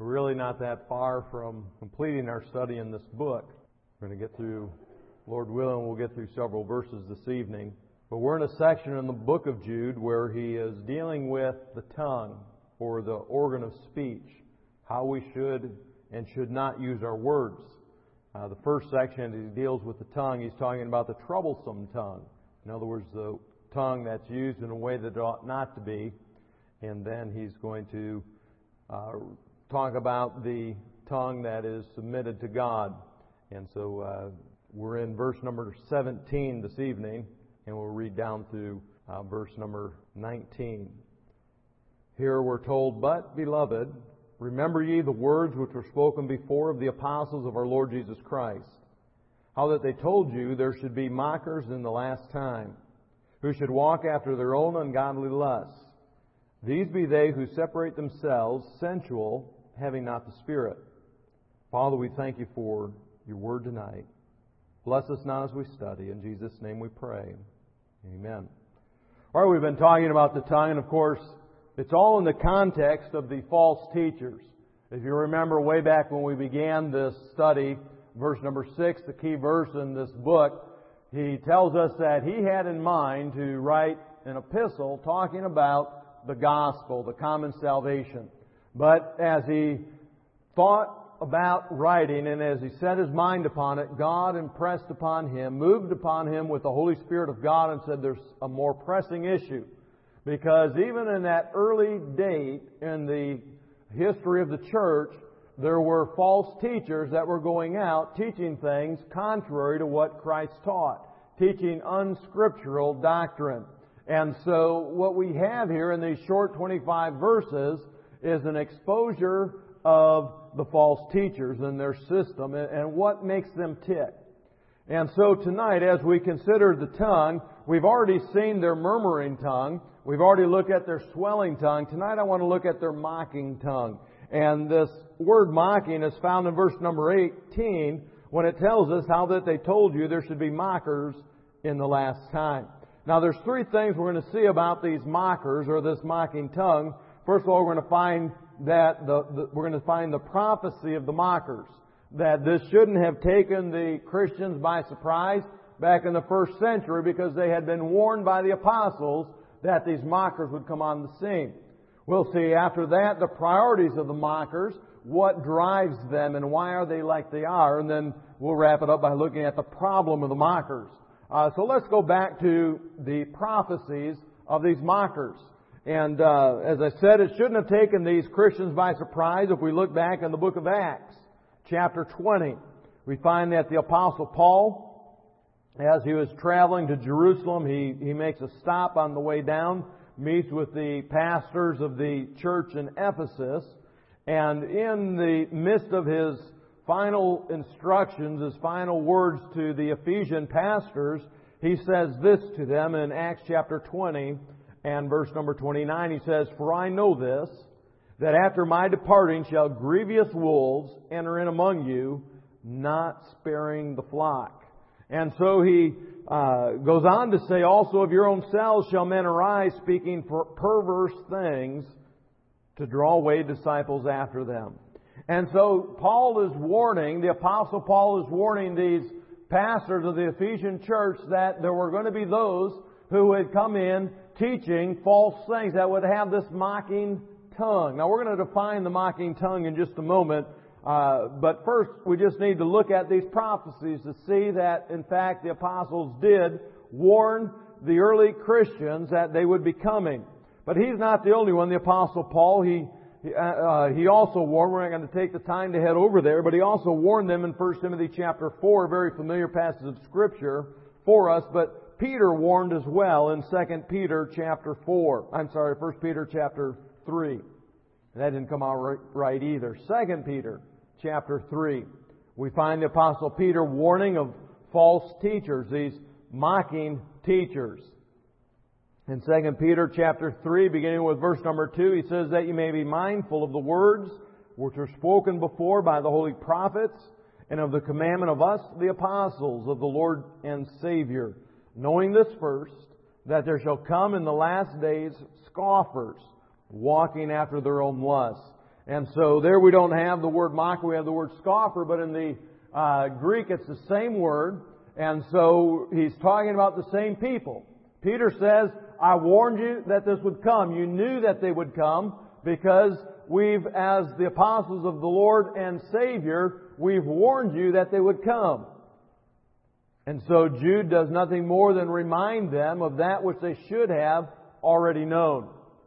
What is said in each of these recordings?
We're really not that far from completing our study in this book. We're going to get through, Lord willing, we'll get through several verses this evening. But we're in a section in the book of Jude where he is dealing with the tongue, or the organ of speech, how we should and should not use our words. The first section, he deals with the tongue. He's talking about the troublesome tongue. In other words, the tongue that's used in a way that it ought not to be. And then he's going to talk about the tongue that is submitted to God. And so we're in verse number 17 this evening, and we'll read down through verse number 19. Here we're told, "But, beloved, remember ye the words which were spoken before of the apostles of our Lord Jesus Christ, how that they told you there should be mockers in the last time, who should walk after their own ungodly lusts. These be they who separate themselves, sensual, having not the Spirit." Father, we thank you for your word tonight. Bless us now as we study. In Jesus' name we pray. Amen. All right, we've been talking about the tongue, and of course, it's all in the context of the false teachers. If you remember way back when we began this study, verse number 6, the key verse in this book, he tells us that he had in mind to write an epistle talking about the gospel, the common salvation. But as he thought about writing and as he set his mind upon it, God impressed upon him, moved upon him with the Holy Spirit of God and said there's a more pressing issue. Because even in that early date in the history of the church, there were false teachers that were going out teaching things contrary to what Christ taught, teaching unscriptural doctrine. And so what we have here in these short 25 verses is an exposure of the false teachers and their system and what makes them tick. And so tonight, as we consider the tongue, we've already seen their murmuring tongue. We've already looked at their swelling tongue. Tonight I want to look at their mocking tongue. And this word mocking is found in verse number 18 when it tells us how that they told you there should be mockers in the last time. Now there's three things we're going to see about these mockers or this mocking tongue. First of all, we're going to find that we're going to find the prophecy of the mockers. That this shouldn't have taken the Christians by surprise back in the first century because they had been warned by the apostles that these mockers would come on the scene. We'll see after that the priorities of the mockers, what drives them and why are they like they are, and then we'll wrap it up by looking at the problem of the mockers. So let's go back to the prophecies of these mockers. And as I said, it shouldn't have taken these Christians by surprise. If we look back in the book of Acts, chapter 20, we find that the Apostle Paul, as he was traveling to Jerusalem, he makes a stop on the way down, meets with the pastors of the church in Ephesus, and in the midst of his final instructions, his final words to the Ephesian pastors, he says this to them in Acts chapter 20 and verse number 29. He says, "For I know this, that after my departing shall grievous wolves enter in among you, not sparing the flock." And so he goes on to say, "Also of your own selves shall men arise, speaking for perverse things, to draw away disciples after them." And so Paul is warning, the Apostle Paul is warning these pastors of the Ephesian church that there were going to be those who would come in teaching false things that would have this mocking tongue. Now we're going to define the mocking tongue in just a moment. But first, we just need to look at these prophecies to see that, in fact, the apostles did warn the early Christians that they would be coming. But he's not the only one. The Apostle Paul, he also warned, we're not going to take the time to head over there, but he also warned them in 1 Timothy chapter 4, a very familiar passage of Scripture for us. But Peter warned as well in 1 Peter chapter 3. That didn't come out right either. 2 Peter chapter 3. We find the Apostle Peter warning of false teachers, these mocking teachers. In 2 Peter chapter 3, beginning with verse number 2, he says that you may be mindful of the words which were spoken before by the holy prophets, and of the commandment of us, the apostles of the Lord and Savior, knowing this first, that there shall come in the last days scoffers, walking after their own lusts, And so there we don't have the word mocker, we have the word scoffer, but in the Greek it's the same word. And so he's talking about the same people. Peter says, I warned you that this would come. You knew that they would come because we've, as the apostles of the Lord and Savior, we've warned you that they would come. And so Jude does nothing more than remind them of that which they should have already known.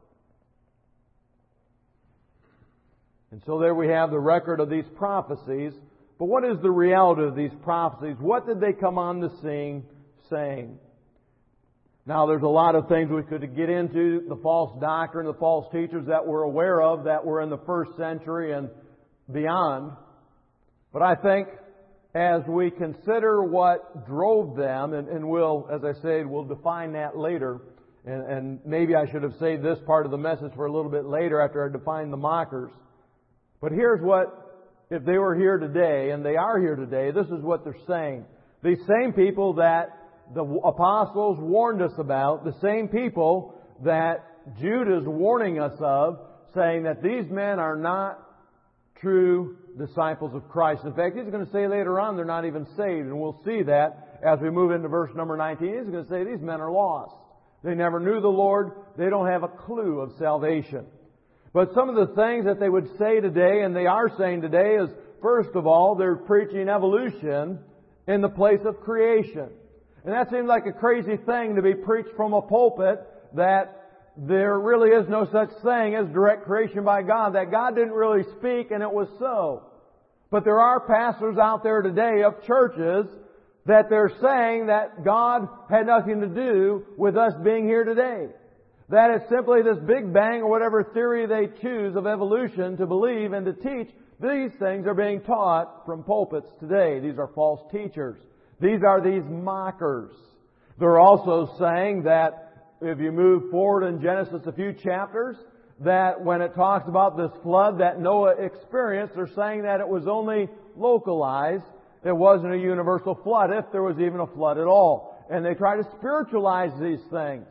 And so there we have the record of these prophecies. But what is the reality of these prophecies? What did they come on the scene saying? Now, there's a lot of things we could get into, the false doctrine, the false teachers that we're aware of, that were in the first century and beyond. But I think as we consider what drove them, and we'll, as I said, we'll define that later, and maybe I should have saved this part of the message for a little bit later after I define the mockers. But here's what, if they were here today, and they are here today, this is what they're saying. These same people that the apostles warned us about, the same people that Jude is warning us of, saying that these men are not true disciples of Christ. In fact, he's going to say later on they're not even saved, and we'll see that as we move into verse number 19. He's going to say these men are lost. They never knew the Lord. They don't have a clue of salvation. But some of the things that they would say today, and they are saying today, is first of all, they're preaching evolution in the place of creation. And that seems like a crazy thing to be preached from a pulpit, that there really is no such thing as direct creation by God, that God didn't really speak and it was so. But there are pastors out there today of churches that they're saying that God had nothing to do with us being here today. That it's simply this Big Bang or whatever theory they choose of evolution to believe and to teach. These things are being taught from pulpits today. These are false teachers. These are these mockers. They're also saying that if you move forward in Genesis a few chapters, that when it talks about this flood that Noah experienced, they're saying that it was only localized. It wasn't a universal flood, if there was even a flood at all. And they try to spiritualize these things.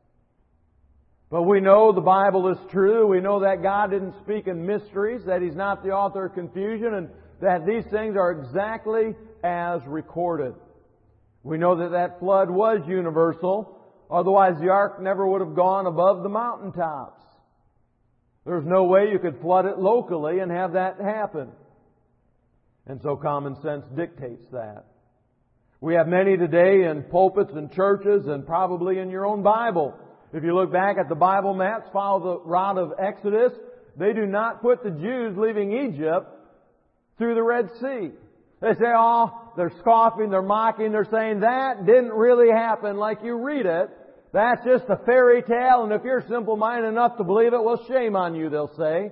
But we know the Bible is true. We know that God didn't speak in mysteries, that He's not the author of confusion, and that these things are exactly as recorded. We know that that flood was universal. Otherwise, the ark never would have gone above the mountaintops. There's no way you could flood it locally and have that happen. And so common sense dictates that. We have many today in pulpits and churches and probably in your own Bible. If you look back at the Bible maps, follow the route of Exodus, they do not put the Jews leaving Egypt through the Red Sea. They say, oh, they're scoffing, they're mocking, they're saying that didn't really happen like you read it. That's just a fairy tale, and if you're simple-minded enough to believe it, well, shame on you, they'll say.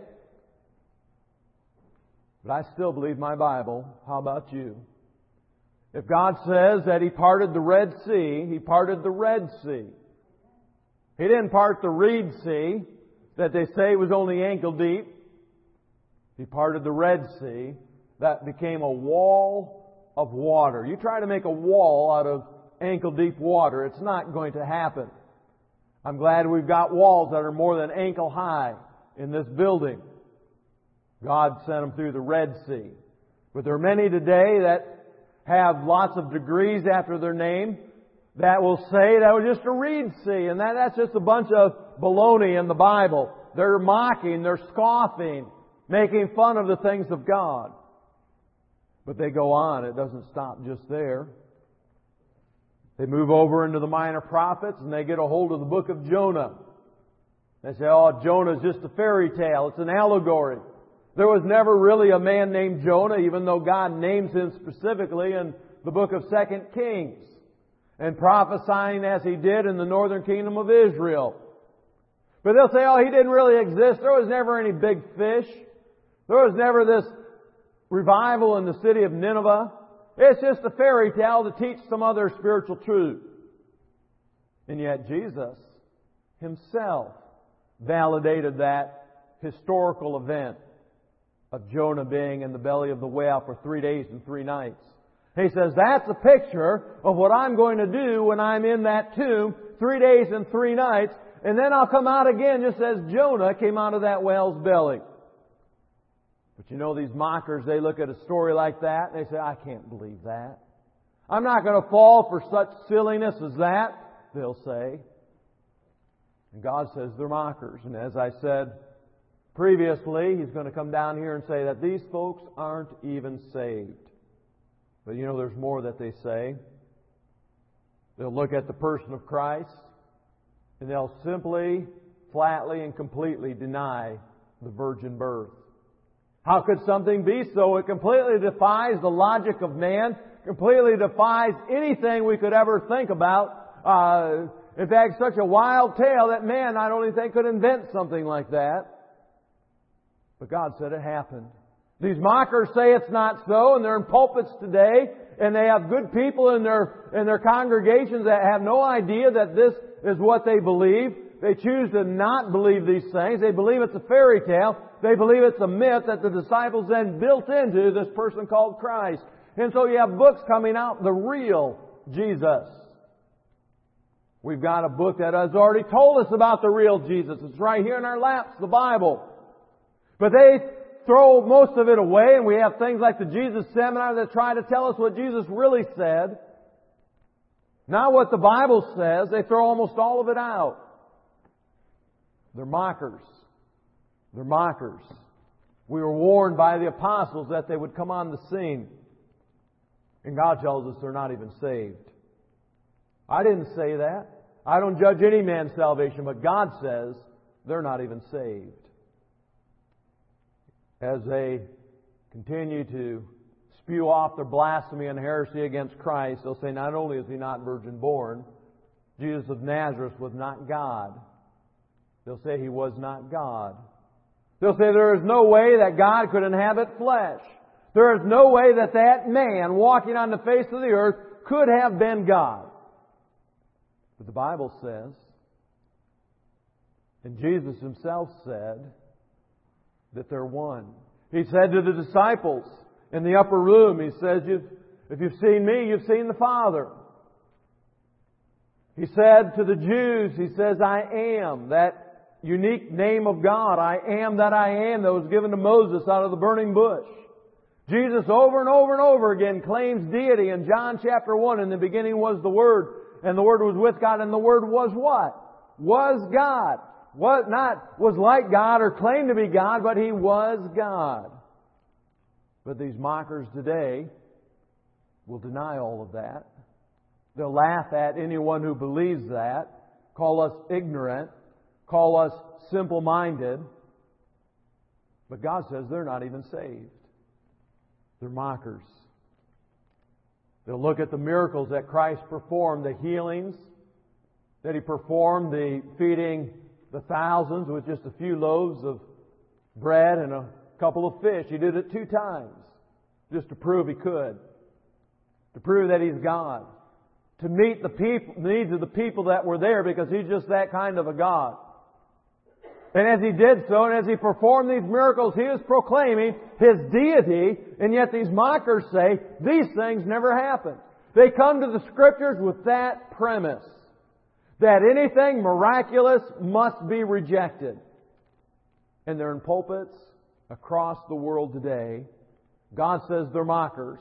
But I still believe my Bible. How about you? If God says that He parted the Red Sea, He parted the Red Sea. He didn't part the Reed Sea, that they say was only ankle deep. He parted the Red Sea. That became a wall of water. You try to make a wall out of ankle-deep water, it's not going to happen. I'm glad we've got walls that are more than ankle high in this building. God sent them through the Red Sea. But there are many today that have lots of degrees after their name that will say that was just a Reed Sea, and that's just a bunch of baloney in the Bible. They're mocking, they're scoffing, making fun of the things of God. But they go on. It doesn't stop just there. They move over into the minor prophets and they get a hold of the book of Jonah. They say, oh, Jonah's just a fairy tale. It's an allegory. There was never really a man named Jonah, even though God names him specifically in the book of 2 Kings. And prophesying as he did in the northern kingdom of Israel. But they'll say, oh, he didn't really exist. There was never any big fish. There was never this revival in the city of Nineveh. It's just a fairy tale to teach some other spiritual truth. And yet Jesus Himself validated that historical event of Jonah being in the belly of the whale for 3 days and 3 nights. He says, that's a picture of what I'm going to do when I'm in that tomb 3 days and 3 nights, and then I'll come out again just as Jonah came out of that whale's belly. But you know, these mockers, they look at a story like that and they say, I can't believe that. I'm not going to fall for such silliness as that, they'll say. And God says they're mockers. And as I said previously, He's going to come down here and say that these folks aren't even saved. But you know, there's more that they say. They'll look at the person of Christ and they'll simply, flatly, and completely deny the virgin birth. How could something be so? It completely defies the logic of man, completely defies anything we could ever think about. In fact, such a wild tale that man, I don't even think, could invent something like that. But God said it happened. These mockers say it's not so, and they're in pulpits today, and they have good people in their congregations that have no idea that this is what they believe. They choose to not believe these things. They believe it's a fairy tale. They believe it's a myth that the disciples then built into this person called Christ. And so you have books coming out, the real Jesus. We've got a book that has already told us about the real Jesus. It's right here in our laps, the Bible. But they throw most of it away, and we have things like the Jesus Seminar that try to tell us what Jesus really said. Not what the Bible says. They throw almost all of it out. They're mockers. They're mockers. We were warned by the apostles that they would come on the scene. And God tells us they're not even saved. I didn't say that. I don't judge any man's salvation, but God says they're not even saved. As they continue to spew off their blasphemy and heresy against Christ, they'll say not only is He not virgin born, Jesus of Nazareth was not God. They'll say He was not God. They'll say there is no way that God could inhabit flesh. There is no way that that man walking on the face of the earth could have been God. But the Bible says, and Jesus Himself said, that they're one. He said to the disciples in the upper room, He says, if you've seen Me, you've seen the Father. He said to the Jews, He says, I am, that unique name of God, I am that I am, that was given to Moses out of the burning bush. Jesus over and over and over again claims deity. In John chapter 1, in the beginning was the Word, and the Word was with God, and the Word was what? Was God. Was like God or claimed to be God, but He was God. But these mockers today will deny all of that. They'll laugh at anyone who believes that, call us ignorant, call us simple-minded. But God says they're not even saved. They're mockers. They'll look at the miracles that Christ performed, the healings that He performed, the feeding the thousands with just a few loaves of bread and a couple of fish. He did it 2 times just to prove He could. To prove that He's God. To meet the needs of the people that were there, because He's just that kind of a God. And as He did so, and as He performed these miracles, He is proclaiming His deity, and yet these mockers say, these things never happened. They come to the Scriptures with that premise, that anything miraculous must be rejected. And they're in pulpits across the world today. God says they're mockers.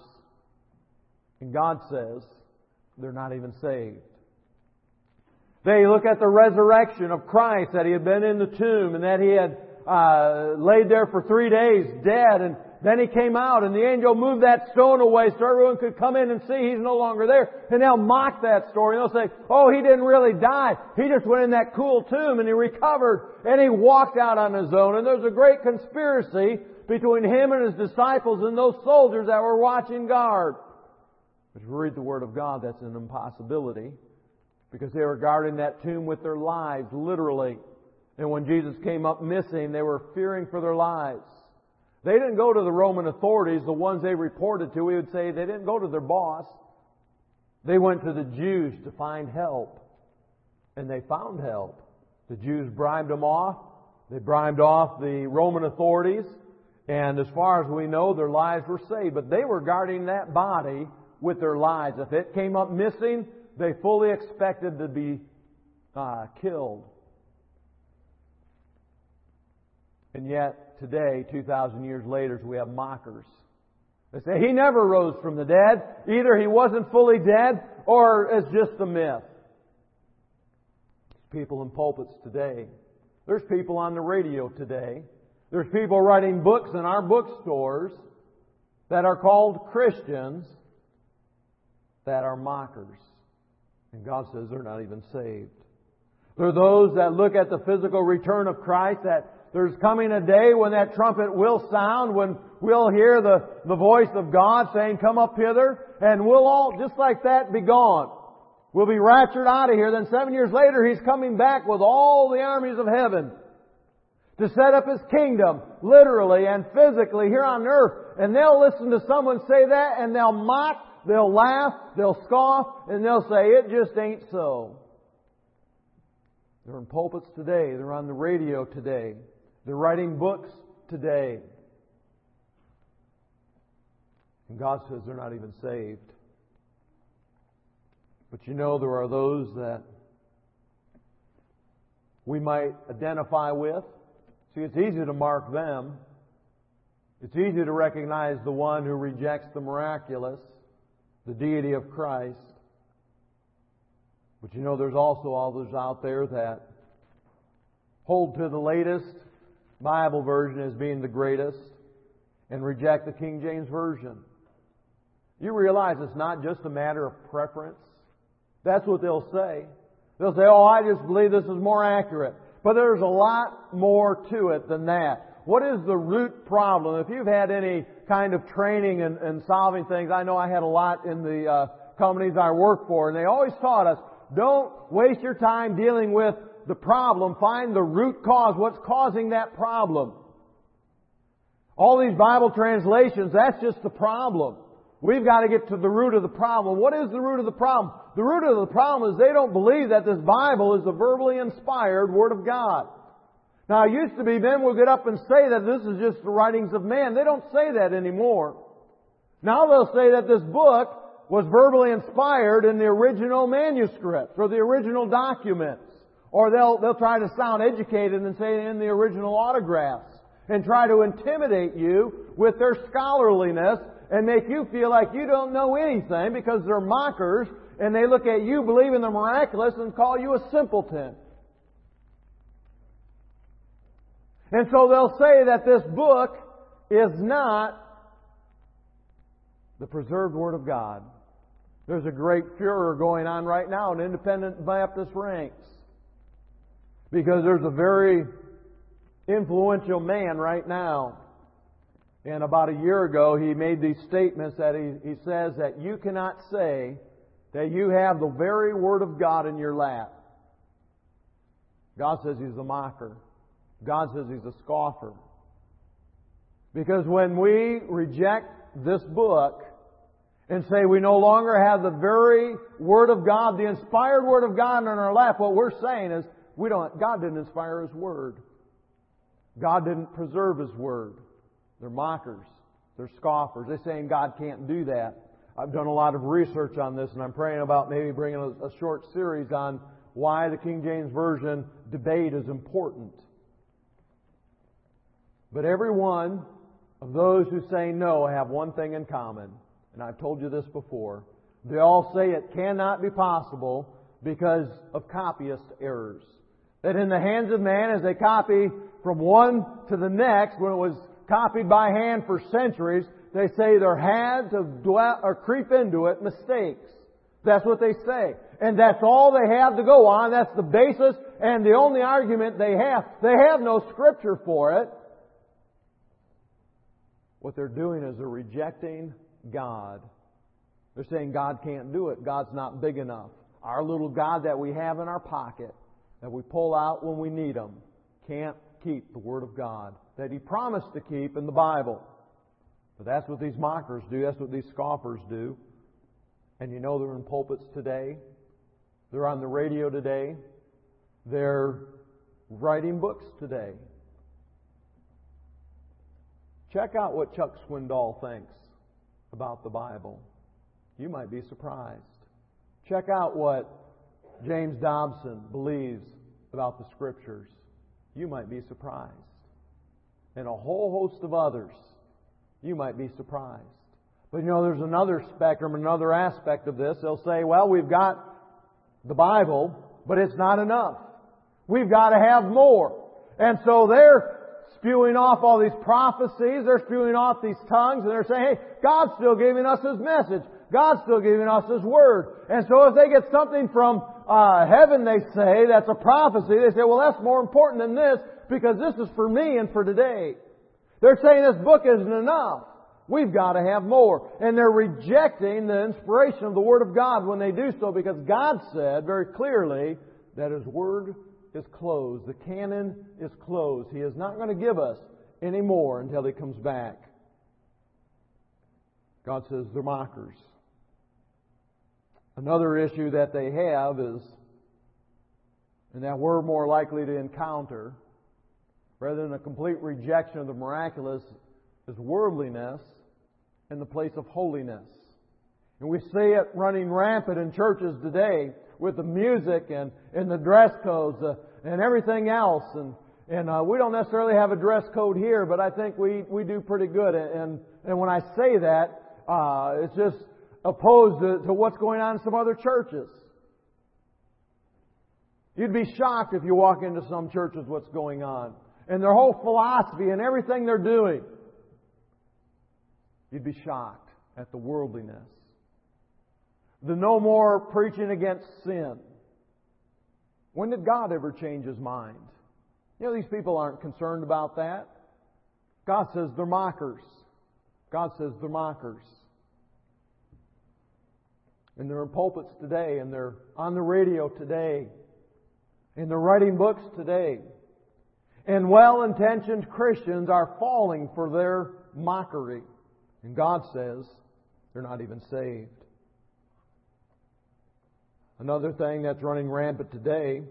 And God says they're not even saved. They look at the resurrection of Christ, that He had been in the tomb and that He had laid there for 3 days dead, and then He came out and the angel moved that stone away so everyone could come in and see He's no longer there. And they'll mock that story. And they'll say, oh, He didn't really die. He just went in that cool tomb and He recovered and He walked out on His own. And there's a great conspiracy between Him and His disciples and those soldiers that were watching guard. But if you read the Word of God, that's an impossibility, because they were guarding that tomb with their lives, literally. And when Jesus came up missing, they were fearing for their lives. They didn't go to the Roman authorities, the ones they reported to. We would say they didn't go to their boss. They went to the Jews to find help. And they found help. The Jews bribed them off. They bribed off the Roman authorities. And as far as we know, their lives were saved. But they were guarding that body with their lives. If it came up missing, they fully expected to be killed. And yet, today, 2,000 years later, we have mockers. They say He never rose from the dead. Either He wasn't fully dead, or it's just a myth. There's people in pulpits today. There's people on the radio today. There's people writing books in our bookstores that are called Christians that are mockers. And God says they're not even saved. There are those that look at the physical return of Christ, that there's coming a day when that trumpet will sound, when we'll hear the voice of God saying, "Come up hither," and we'll all, just like that, be gone. We'll be raptured out of here. Then 7 years later, He's coming back with all the armies of heaven to set up His kingdom, literally and physically, here on earth. And they'll listen to someone say that, and they'll mock, they'll laugh, they'll scoff, and they'll say, "It just ain't so." They're in pulpits today. They're on the radio today. They're writing books today. And God says they're not even saved. But you know, there are those that we might identify with. See, it's easy to mark them. It's easy to recognize the one who rejects the miraculous, the deity of Christ. But you know, there's also others out there that hold to the latest Bible version as being the greatest and reject the King James Version. You realize it's not just a matter of preference. That's what they'll say. They'll say, "Oh, I just believe this is more accurate." But there's a lot more to it than that. What is the root problem? If you've had any kind of training in solving things, I know I had a lot in the companies I worked for, and they always taught us, don't waste your time dealing with the problem. Find the root cause. What's causing that problem? All these Bible translations, that's just the problem. We've got to get to the root of the problem. What is the root of the problem? The root of the problem is they don't believe that this Bible is the verbally inspired Word of God. Now, it used to be men would get up and say that this is just the writings of man. They don't say that anymore. Now they'll say that this book was verbally inspired in the original manuscripts or the original documents. Or they'll try to sound educated and say in the original autographs and try to intimidate you with their scholarliness and make you feel like you don't know anything because they're mockers and they look at you believing the miraculous and call you a simpleton. And so they'll say that this book is not the preserved Word of God. There's a great furor going on right now in independent Baptist ranks. Because there's a very influential man right now. And about a year ago, he made these statements that he says that you cannot say that you have the very Word of God in your lap. God says He's a mocker. God says He's a scoffer. Because when we reject this book and say we no longer have the very Word of God, the inspired Word of God in our lap, what we're saying is God didn't inspire His Word. God didn't preserve His Word. They're mockers. They're scoffers. They're saying God can't do that. I've done a lot of research on this, and I'm praying about maybe bringing a short series on why the King James Version debate is important. But every one of those who say no have one thing in common. And I've told you this before. They all say it cannot be possible because of copyist errors. That in the hands of man, as they copy from one to the next, when it was copied by hand for centuries, they say there had to dwell or creep into it mistakes. That's what they say. And that's all they have to go on. That's the basis and the only argument they have. They have no scripture for it. What they're doing is they're rejecting God. They're saying God can't do it. God's not big enough. Our little God that we have in our pocket, that we pull out when we need Him, can't keep the Word of God that He promised to keep in the Bible. But that's what these mockers do. That's what these scoffers do. And you know they're in pulpits today. They're on the radio today. They're writing books today. Check out what Chuck Swindoll thinks about the Bible. You might be surprised. Check out what James Dobson believes about the Scriptures. You might be surprised. and a whole host of others, you might be surprised. But there's another spectrum, another aspect of this. They'll say, well, we've got the Bible, but it's not enough. We've got to have more. And so they're spewing off all these prophecies, they're spewing off these tongues, and they're saying, hey, God's still giving us His message. God's still giving us His Word. And so if they get something from heaven, they say, that's a prophecy, they say, well, that's more important than this because this is for me and for today. They're saying this book isn't enough. We've got to have more. And they're rejecting the inspiration of the Word of God when they do so because God said very clearly that His Word is closed. The canon is closed. He is not going to give us any more until He comes back. God says they're mockers. Another issue that they have is, and that we're more likely to encounter, rather than a complete rejection of the miraculous, is worldliness in the place of holiness. And we see it running rampant in churches today with the music and the dress codes and everything else. And we don't necessarily have a dress code here, but I think we do pretty good. And when I say that, it's just opposed to what's going on in some other churches. You'd be shocked if you walk into some churches what's going on. And their whole philosophy and everything they're doing. You'd be shocked at the worldliness. The no more preaching against sin. When did God ever change His mind? These people aren't concerned about that. God says they're mockers. God says they're mockers. And they're in pulpits today, and they're on the radio today, and they're writing books today. And well-intentioned Christians are falling for their mockery. And God says they're not even saved. Another thing that's running rampant today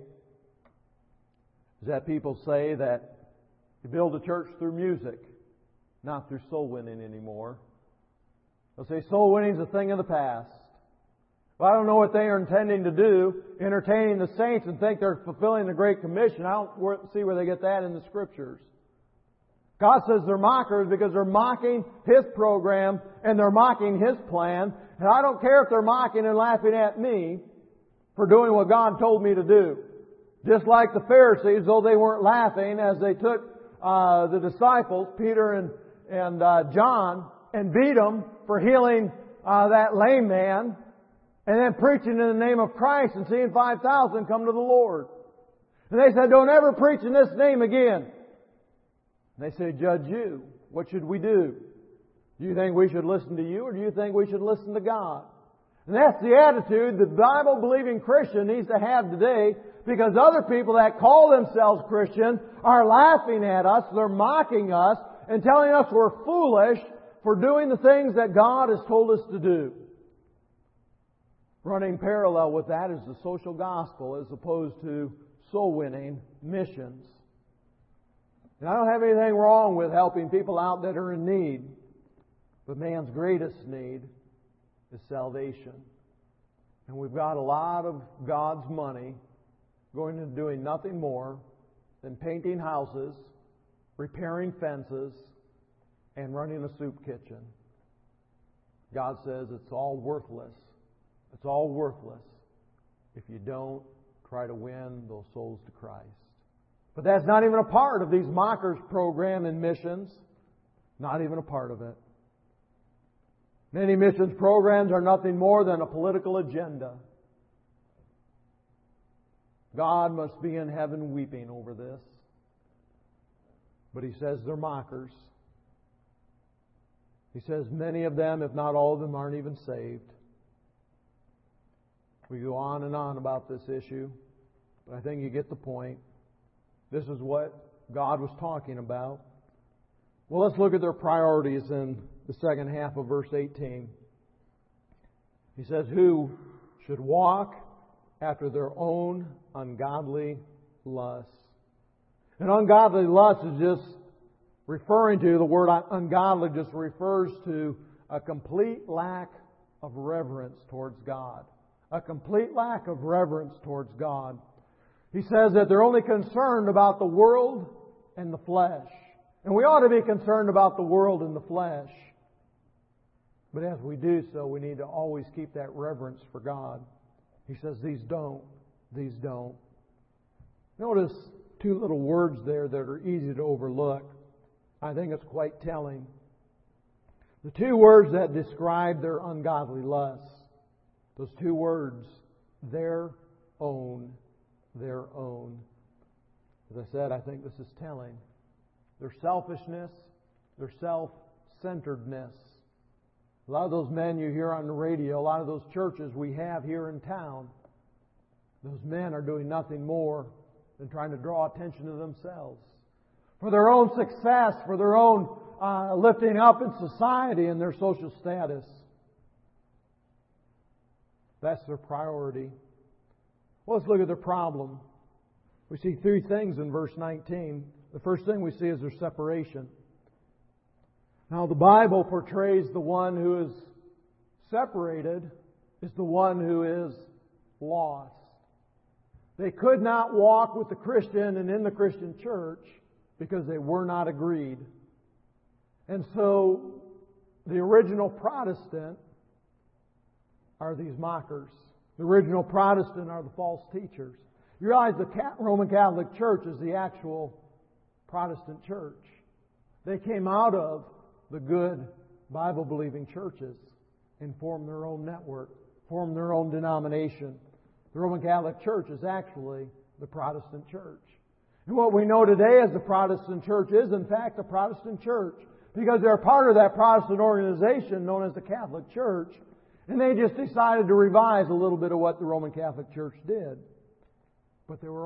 is that people say that you build a church through music, not through soul winning anymore. They'll say soul winning is a thing of the past. Well, I don't know what they are intending to do, entertaining the saints and think they're fulfilling the Great Commission. I don't see where they get that in the Scriptures. God says they're mockers because they're mocking His program and they're mocking His plan. And I don't care if they're mocking and laughing at me for doing what God told me to do. Just like the Pharisees, though they weren't laughing as they took the disciples, Peter and John, and beat them for healing that lame man and then preaching in the name of Christ and seeing 5,000 come to the Lord. And they said, don't ever preach in this name again. And they said, judge you. What should we do? Do you think we should listen to you or do you think we should listen to God? And that's the attitude the Bible-believing Christian needs to have today, because other people that call themselves Christian are laughing at us, they're mocking us, and telling us we're foolish for doing the things that God has told us to do. Running parallel with that is the social gospel as opposed to soul-winning missions. And I don't have anything wrong with helping people out that are in need, but man's greatest need is salvation. And we've got a lot of God's money going into doing nothing more than painting houses, repairing fences, and running a soup kitchen. God says it's all worthless. It's all worthless if you don't try to win those souls to Christ. But that's not even a part of these mockers program in missions. Not even a part of it. Many missions programs are nothing more than a political agenda. God must be in heaven weeping over this. But He says they're mockers. He says many of them, if not all of them, aren't even saved. We go on and on about this issue, but I think you get the point. This is what God was talking about. Well, let's look at their priorities in the second half of verse 18. He says, who should walk after their own ungodly lusts. And ungodly lust is just referring to, the word ungodly just refers to a complete lack of reverence towards God. A complete lack of reverence towards God. He says that they're only concerned about the world and the flesh. And we ought to be concerned about the world and the flesh. But as we do so, we need to always keep that reverence for God. He says, these don't. These don't. Notice two little words there that are easy to overlook. I think it's quite telling. The two words that describe their ungodly lusts. Those two words, their own. Their own. As I said, I think this is telling. Their selfishness, their self-centeredness. A lot of those men you hear on the radio, a lot of those churches we have here in town, those men are doing nothing more than trying to draw attention to themselves. For their own success, for their own lifting up in society and their social status. That's their priority. Well, let's look at their problem. We see three things in verse 19. The first thing we see is their separation. Now, the Bible portrays the one who is separated as the one who is lost. They could not walk with the Christian and in the Christian church because they were not agreed. And so, the original Protestant are these mockers. The original Protestant are the false teachers. You realize the Roman Catholic Church is the actual Protestant church. They came out of the good Bible-believing churches and formed their own network, formed their own denomination. The Roman Catholic Church is actually the Protestant church. And what we know today as the Protestant church is, in fact, a Protestant church because they're part of that Protestant organization known as the Catholic Church, and they just decided to revise a little bit of what the Roman Catholic Church did. But there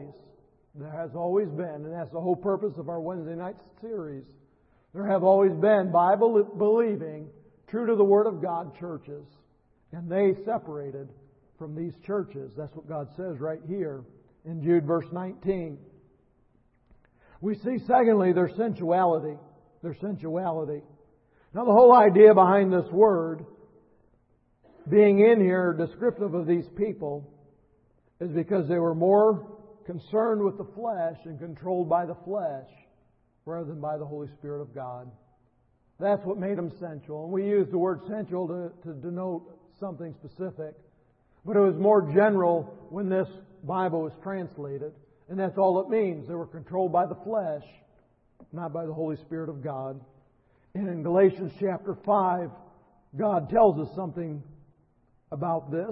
has always been, and that's the whole purpose of our Wednesday night series, there have always been Bible-believing, true to the Word of God churches. And they separated from these churches. That's what God says right here in Jude verse 19. We see, secondly, their sensuality. Their sensuality. Now, the whole idea behind this word being in here descriptive of these people is because they were more concerned with the flesh and controlled by the flesh rather than by the Holy Spirit of God. That's what made them sensual. And we use the word sensual to denote something specific. But it was more general when this Bible was translated. And that's all it means. They were controlled by the flesh, not by the Holy Spirit of God. And in Galatians chapter 5, God tells us something about this.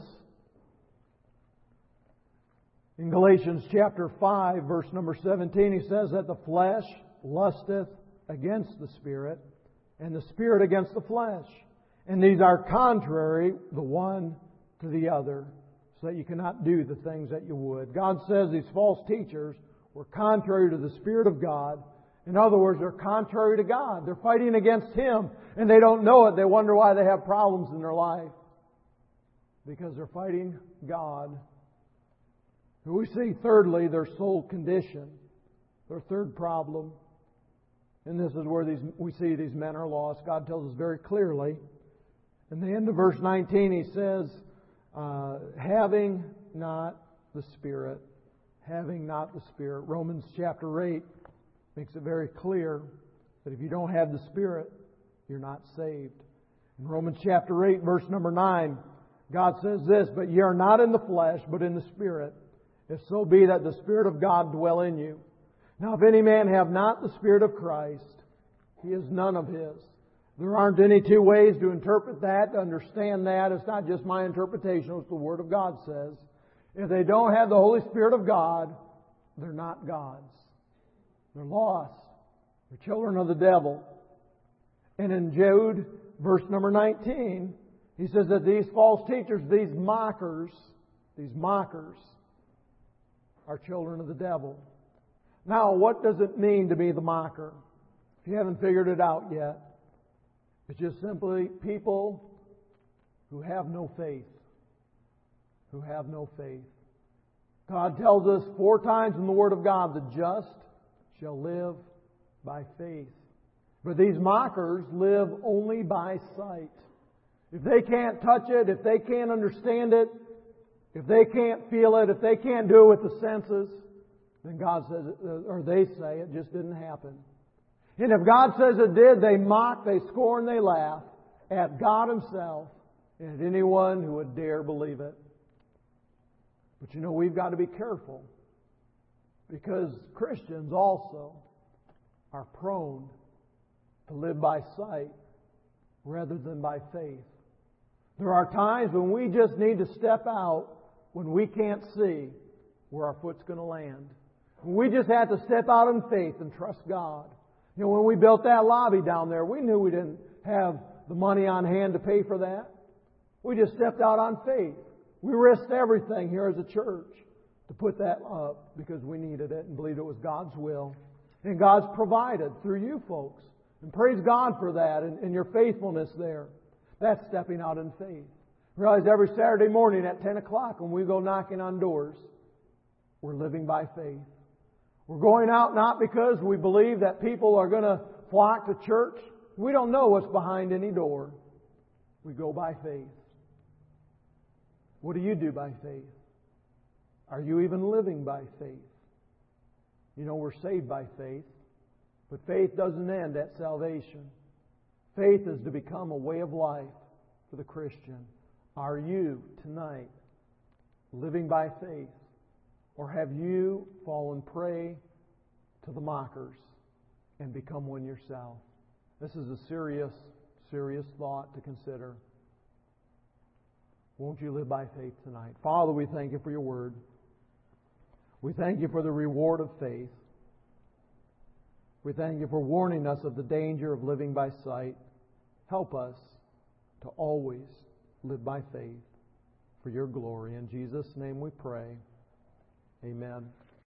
In Galatians chapter 5, verse number 17, he says that the flesh lusteth against the Spirit, and the Spirit against the flesh. And these are contrary, the one to the other, so that you cannot do the things that you would. God says these false teachers were contrary to the Spirit of God. In other words, they're contrary to God. They're fighting against Him, and they don't know it. They wonder why they have problems in their life. Because they're fighting God. We see, thirdly, their soul condition. Their third problem. And this is where we see these men are lost. God tells us very clearly. In the end of verse 19, He says, having not the Spirit. Having not the Spirit. Romans chapter 8 makes it very clear that if you don't have the Spirit, you're not saved. In Romans chapter 8, verse number 9, God says this, but ye are not in the flesh, but in the Spirit, if so be that the Spirit of God dwell in you. Now if any man have not the Spirit of Christ, he is none of His. There aren't any two ways to interpret that, to understand that. It's not just my interpretation, it's what the Word of God says. If they don't have the Holy Spirit of God, they're not God's. They're lost. They're children of the devil. And in Jude, verse number 19, he says that these false teachers, these mockers are children of the devil. Now, what does it mean to be the mocker? If you haven't figured it out yet, it's just simply people who have no faith. Who have no faith. God tells us 4 times in the Word of God, the just shall live by faith. But these mockers live only by sight. If they can't touch it, if they can't understand it, if they can't feel it, if they can't do it with the senses, then God says, or they say, it just didn't happen. And if God says it did, they mock, they scorn, they laugh at God Himself and at anyone who would dare believe it. But you know, we've got to be careful, because Christians also are prone to live by sight rather than by faith. There are times when we just need to step out when we can't see where our foot's going to land. We just have to step out in faith and trust God. You know, when we built that lobby down there, we knew we didn't have the money on hand to pay for that. We just stepped out on faith. We risked everything here as a church to put that up because we needed it and believed it was God's will. And God's provided through you folks. And praise God for that and your faithfulness there. That's stepping out in faith. Realize every Saturday morning at 10 o'clock when we go knocking on doors, we're living by faith. We're going out not because we believe that people are going to flock to church. We don't know what's behind any door. We go by faith. What do you do by faith? Are you even living by faith? You know, we're saved by faith, but faith doesn't end at salvation. Faith is to become a way of life for the Christian. Are you tonight living by faith? Or have you fallen prey to the mockers and become one yourself? This is a serious, serious thought to consider. Won't you live by faith tonight? Father, we thank you for your word. We thank you for the reward of faith. We thank you for warning us of the danger of living by sight. Help us to always live by faith for your glory. In Jesus' name we pray. Amen.